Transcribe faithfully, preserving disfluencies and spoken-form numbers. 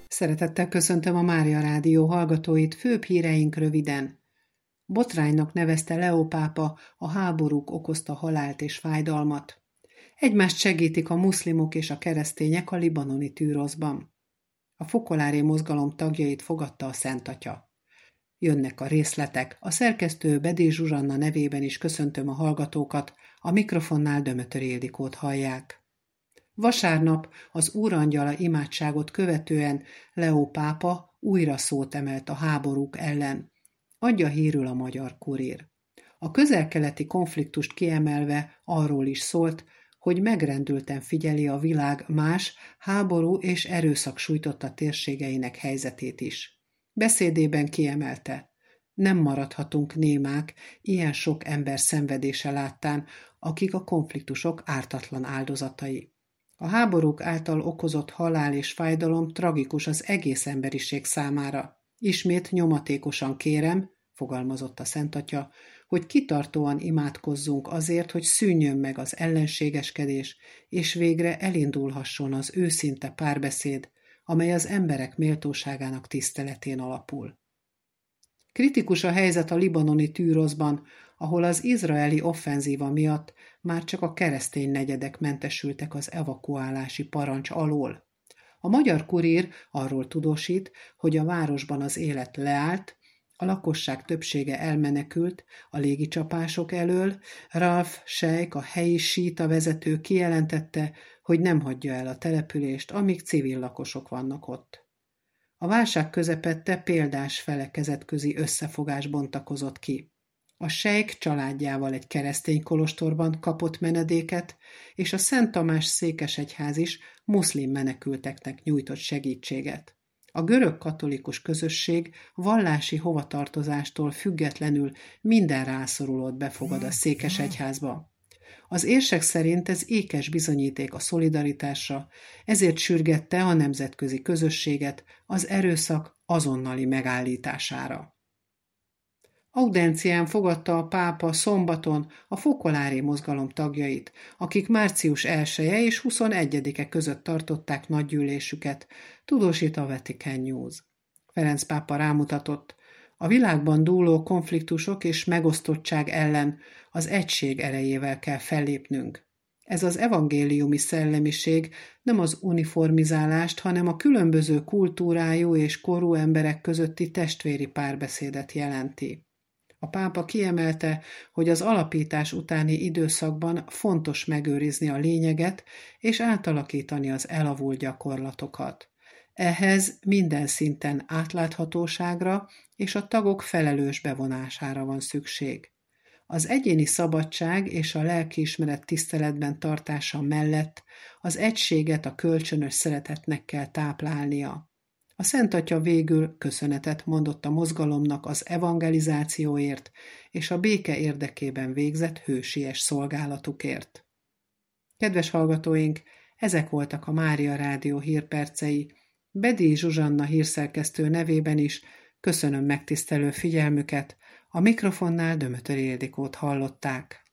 Szeretettel köszöntöm a Mária Rádió hallgatóit, főbb híreink röviden. Botránynak nevezte Leó pápa a háborúk okozta halált és fájdalmat. Egymást segítik a muszlimok és a keresztények a libanoni Tűroszban. A fokolári mozgalom tagjait fogadta a Szent Atya. Jönnek a részletek, a szerkesztő Bedély Zsuzsanna nevében is köszöntöm a hallgatókat, a mikrofonnál Dömötör Ildikót hallják. Vasárnap az Úrangyala imádságot követően Leó pápa újra szót emelt a háborúk ellen. Adja hírül a Magyar Kurír. A közel-keleti konfliktust kiemelve arról is szólt, hogy megrendülten figyeli a világ más háború és erőszak sújtotta térségeinek helyzetét is. Beszédében kiemelte: nem maradhatunk némák ilyen sok ember szenvedése láttán, akik a konfliktusok ártatlan áldozatai. A háborúk által okozott halál és fájdalom tragikus az egész emberiség számára. Ismét nyomatékosan kérem, fogalmazott a Szent Atya, hogy kitartóan imádkozzunk azért, hogy szűnjön meg az ellenségeskedés, és végre elindulhasson az őszinte párbeszéd, amely az emberek méltóságának tiszteletén alapul. Kritikus a helyzet a libanoni Tűroszban, ahol az izraeli offenzíva miatt már csak a keresztény negyedek mentesültek az evakuálási parancs alól. A Magyar Kurír arról tudósít, hogy a városban az élet leállt, a lakosság többsége elmenekült a légicsapások elől. Ralph Sheikh, a helyi síita vezető kijelentette, hogy nem hagyja el a települést, amíg civil lakosok vannak ott. A válság közepette példás felekezetközi összefogás bontakozott ki. A Sheikh családjával egy keresztény kolostorban kapott menedéket, és a Szent Tamás székesegyház is muszlim menekülteknek nyújtott segítséget. A görög katolikus közösség vallási hovatartozástól függetlenül minden rászorulót befogad a székesegyházba. Az érsek szerint ez ékes bizonyíték a szolidaritásra, ezért sürgette a nemzetközi közösséget az erőszak azonnali megállítására. Audencián fogadta a pápa szombaton a fokolári mozgalom tagjait, akik március elseje és huszonegyedike között tartották nagygyűlésüket, tudósít a Vatican News. Ferenc pápa rámutatott: a világban dúló konfliktusok és megosztottság ellen az egység erejével kell fellépnünk. Ez az evangéliumi szellemiség nem az uniformizálást, hanem a különböző kultúrájú és korú emberek közötti testvéri párbeszédet jelenti. A pápa kiemelte, hogy az alapítás utáni időszakban fontos megőrizni a lényeget és átalakítani az elavult gyakorlatokat. Ehhez minden szinten átláthatóságra és a tagok felelős bevonására van szükség. Az egyéni szabadság és a lelkiismeret tiszteletben tartása mellett az egységet a kölcsönös szeretetnek kell táplálnia. A Szent Atya végül köszönetet mondott a mozgalomnak az evangelizációért és a béke érdekében végzett hősies szolgálatukért. Kedves hallgatóink, ezek voltak a Mária Rádió hírpercei. Bedély Zsuzsanna hírszerkesztő nevében is köszönöm megtisztelő figyelmüket, a mikrofonnál Dömötör Ildikót hallották.